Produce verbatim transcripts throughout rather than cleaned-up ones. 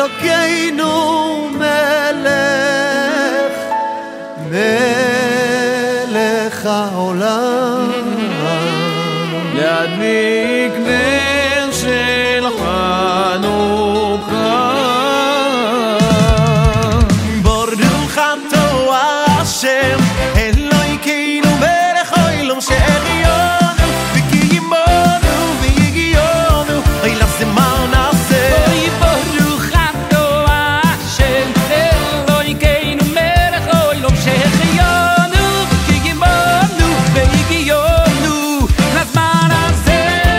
אלוקינו מלך, מלך העולם, להדליק נר של חנוכה. ברוך אתה השם אלוהינו מלך העולם שהחיינו וקיימנו והגיענו אוי לזמן הזה. אוי ברוך אתה השם אלוהינו מלך העולם שהחיינו וקיימנו והגיענו לזמן הזה.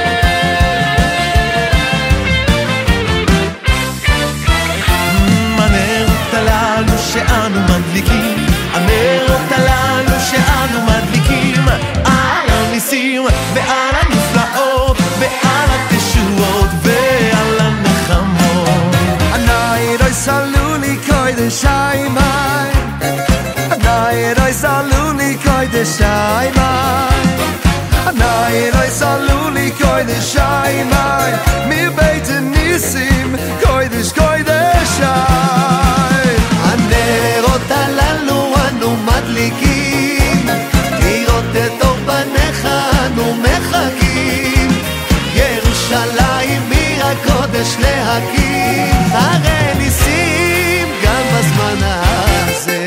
הנרות הללו שאנו מדליקים, הנרות הללו שאנו מדליקים על הניסים ועל הנפלאות ועל התשועות ועל הנחמות. הנרות סללו לי קודש הימים, הנרות סללו לי קודש הימים, הנרות סללו לי קודש הימים מבית הניסים קודש קודש הימים. הנרות הללו אנו מדליקים, לראות את אור פניך אנו מחכים, ירושלים עיר הקודש להקים, הרי ניסים גם בזמן הזה.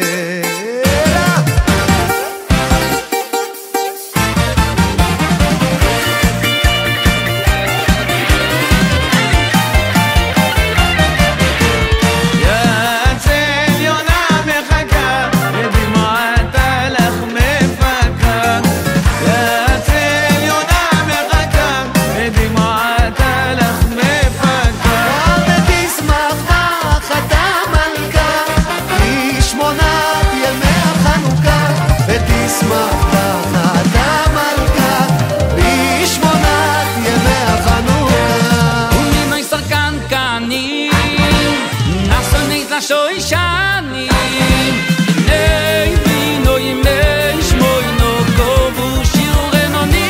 שוי שנים nei vino im nei shmoy no kovu shirrenoni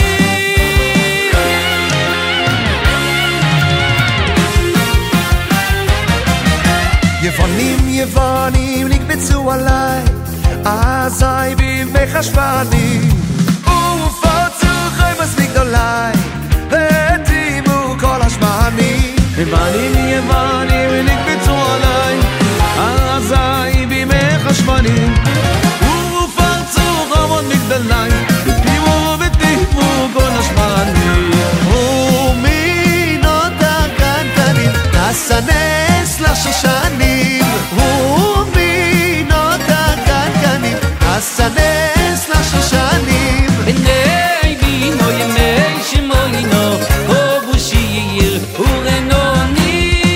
יוונים יוונים נקבצו עליי אזי במחשבני ופרצו חמאס מגדולי והתאימו כל השמנים. יוונים יוונים נקבצו עליי אזי במחשבני ופרצו חמות מגדלי ותאימו ותאימו כל השמנים. ומינות הקנקנים נעשה נס לשושנים, ומינות הקנקנים נעשה נס לשושנים. nei vino im nei shmoy no kovu shirrenoni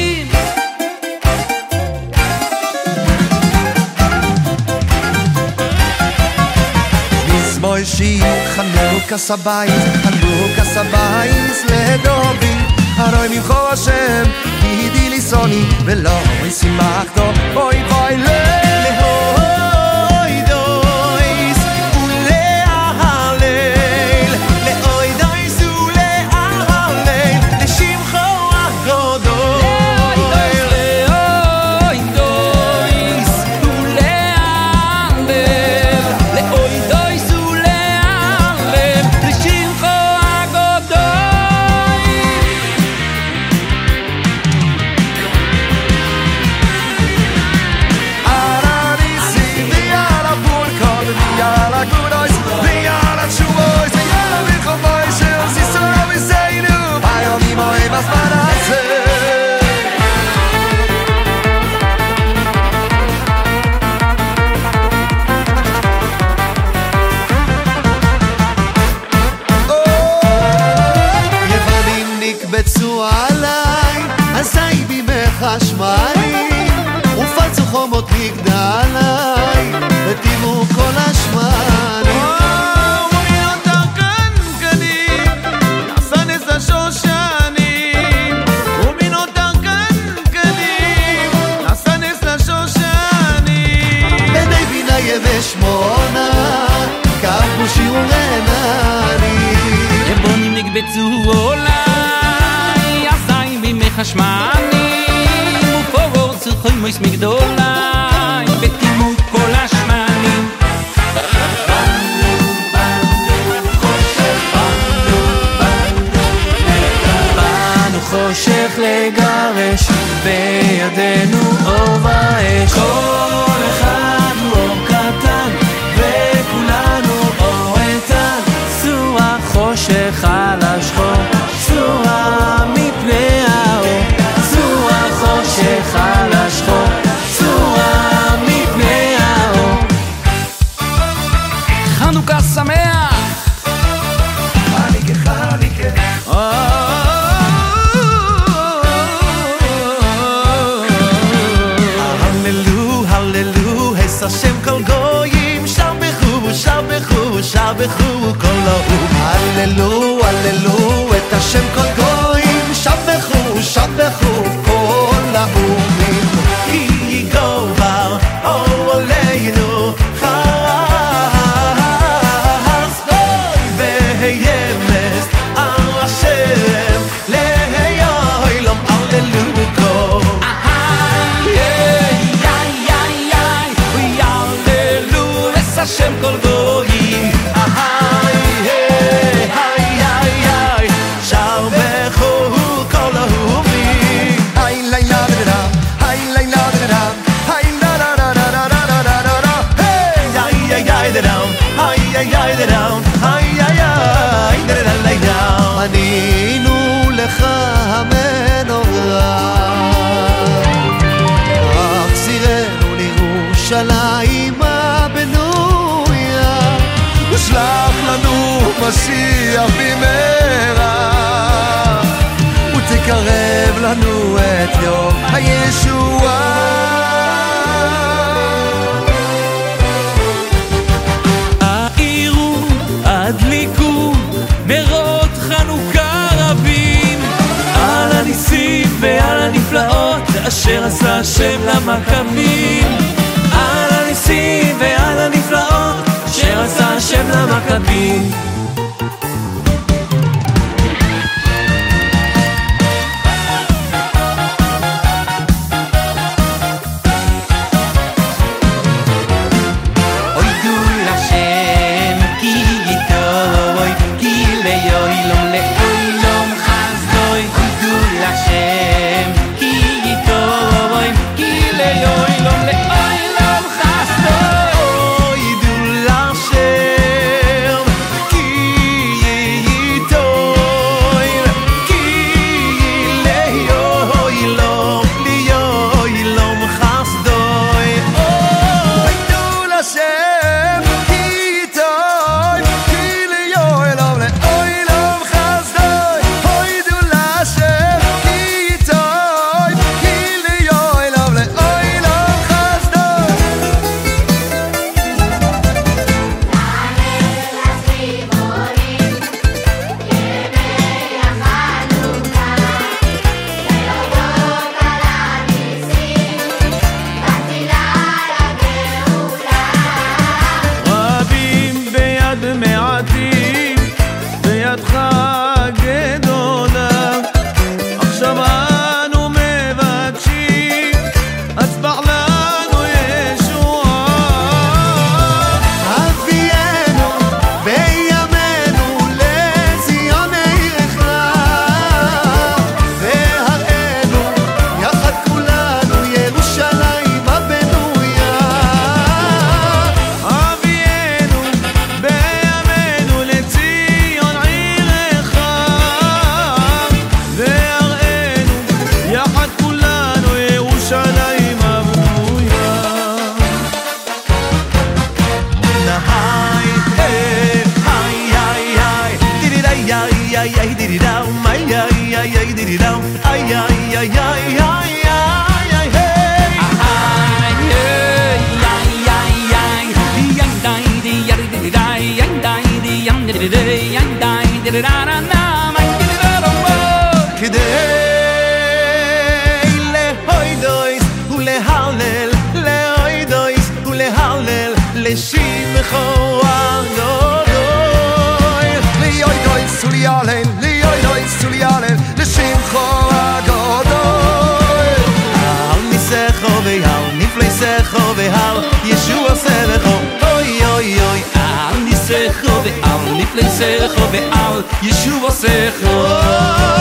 מזמור שיר חנוכה סבייס, חנוכה סבייס לדובי, הרוי ממך השם כי הידי לי סוני ולא ישימחתו בוי בוי לאוי דויס ולהלל, לאוי דויס ולהלל לשמחו הגדול. נקבצו עליי אזי במחשבני ופרצו חומות מגדלי ותאימו כל השמנים. ומינות הקנקנים נעשה נס לשושנים, ומינות הקנקנים נעשה נס לשושנים. בני בינה יבשמונה כפו שיעורנני, יבונים נקבצו עליי אזי במחשבני ופרצו מויס מגדוליים בתימות כל השמנים חושך לגרש בידינו אור ואש כל אחד הוא אור קטן וכולנו אור איתן צורה חושך על השחור צורה מפני האור צורה חושך על השחור צורה מפני האור חנוכה שמח חניקה חניקה השם כל גויים שבחו שבחו שבחו כל האום הללו הללו את השם כל גויים שבחו שבחו כל האומים כי יגבר אור עלינו חס וימס על השם להיום הללו כל השם כל גויים היי היי היי היי שבחו כל האומים היי לילה דדה היי לילה דדה היי לה לה לה לה לה לה לה לה לה היי היי היי דדה היי היי היי דדה היי היי היי דדה לילה ענינו לך המנורה החזירנו לירושלים שלח לנו משיח במהרה ותקרב לנו את יום הישועה העירו הדליקו נרות חנוכה רבים על הניסים ועל הנפלאות אשר עשה השם למכבים על הניסים ועל הנפלאות אשר עשה השם למכבים אוי דו לשם כי גיטוי כי ליום ליום חסדוי אוי דו לשם כי גיטוי כי ליום ליום חסדוי nifle secho be'al yeshuva secho